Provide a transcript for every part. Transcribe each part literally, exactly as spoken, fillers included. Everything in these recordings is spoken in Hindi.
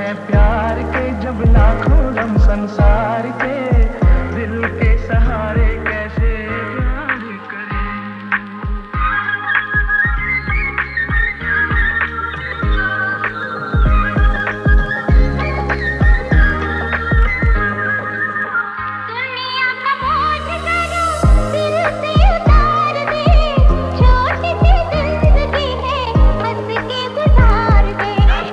है प्यार के जब लाखों गम संसार के, दिल के सहारे कैसे प्यार करें। दुनिया का बोझ करो दिल से उतार दे, छोटी सी जिंदगी है हंस के गुजार दे।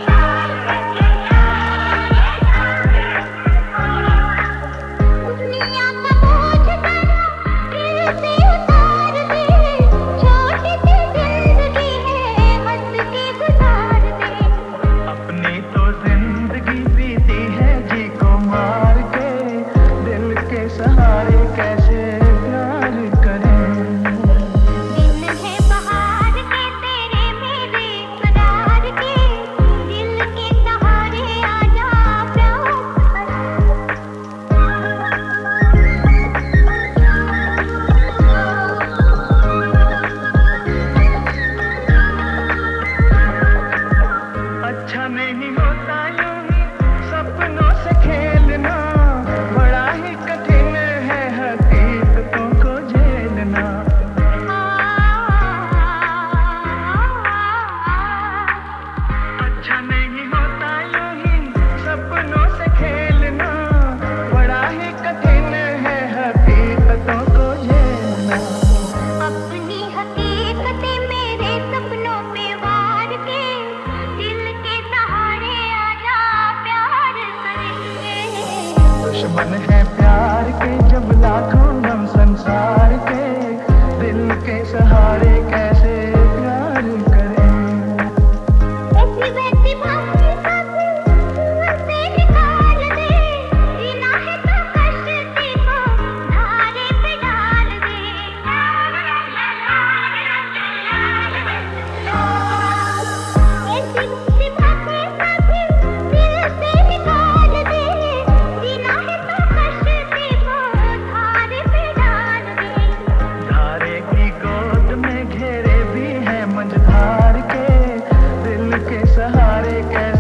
दुनिया का बोझ करो दिल से उतार दे, छोटी सी जिंदगी है हंस के गुजार दे। अपनी तो जिंदगी बीती है जी को मार के, दिल के सहारे कैसे प्यार करें। दिन है बहार के तेरे मेरे करार के, दिल के सहारे आजा प्यार अच्छा नहीं होता यूं ही सपनों से खेलना, बड़ा ही कठिन है हकीकतों को झेलना। अच्छा नहीं होता यूं ही सपनों से खेलना, बड़ा ही कठिन है हकीकतों को झेलना। अपनी हकीकतें मेरे सपनों पे वार के, दिल के सहारे आजा प्यार करेंगे। दुश्मन है प्यार के जब लाखों गम संसार के, दिल के सहारे कैसे प्यार करें। ऐसी वैसी बातें साथी मुंह से निकाल दे, जीना है तो कश्ती को धारे पे डाल दे। ऐसी वैसी बातें साथी दिल से निकाल दे, जीना है तो कश्ती को धारे पे डाल दे। धारे की गोद में घेरे भी हैं मंझधार के, दिल के सहारे कैसे